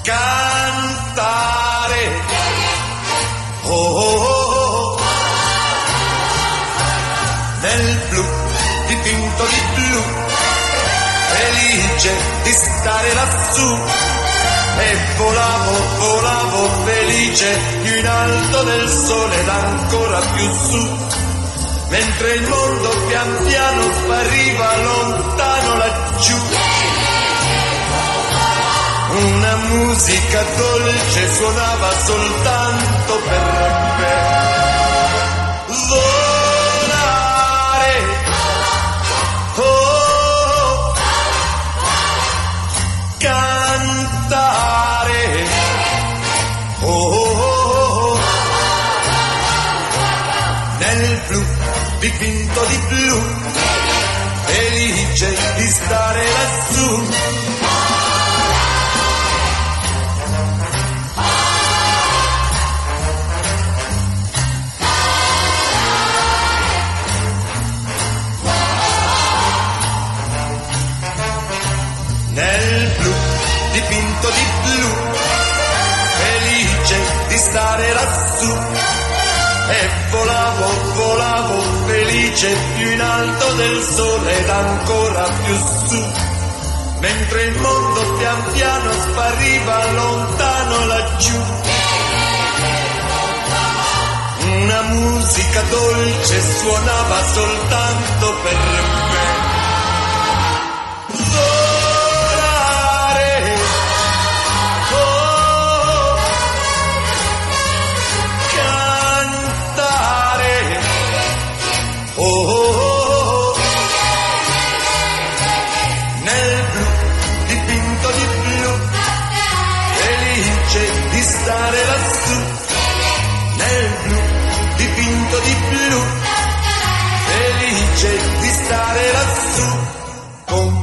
cantare. Oh, oh, oh, oh. Nel blu, dipinto di blu, felice di stare lassù. E volavo, volavo felice più in alto del sole ed ancora più su, mentre il mondo pian piano spariva lontano laggiù. Una musica dolce suonava soltanto per me. Volare, oh, cantare, oh, oh, oh. Nel blu, dipinto di blu, felice di stare lassù. Nel blu, dipinto di blu, felice di stare lassù. E volavo, volavo felice più in alto del sole ed ancora più su, mentre il mondo pian piano spariva lontano laggiù. Una musica dolce suonava soltanto per me. Volare, oh, cantare, oh, oh, oh. Nel blu, dipinto di blu, felice di stare lassù. Nel blu, dipinto di blu, felice di stare lassù. Con